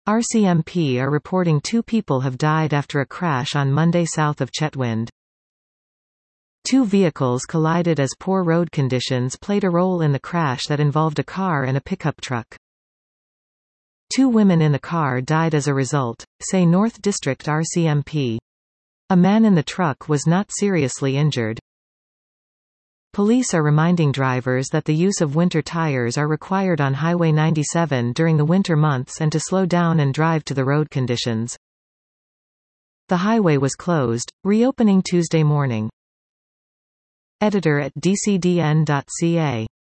RCMP are reporting 2 people have died after a crash on Monday south of Chetwynd. 2 vehicles collided as poor road conditions played a role in the crash that involved a car and a pickup truck. 2 women in the car died as a result, say North District RCMP. A man in the truck was not seriously injured. Police are reminding drivers that the use of winter tires are required on Highway 97 during the winter months and to slow down and drive to the road conditions. The highway was closed, reopening Tuesday morning. Editor at dcdn.ca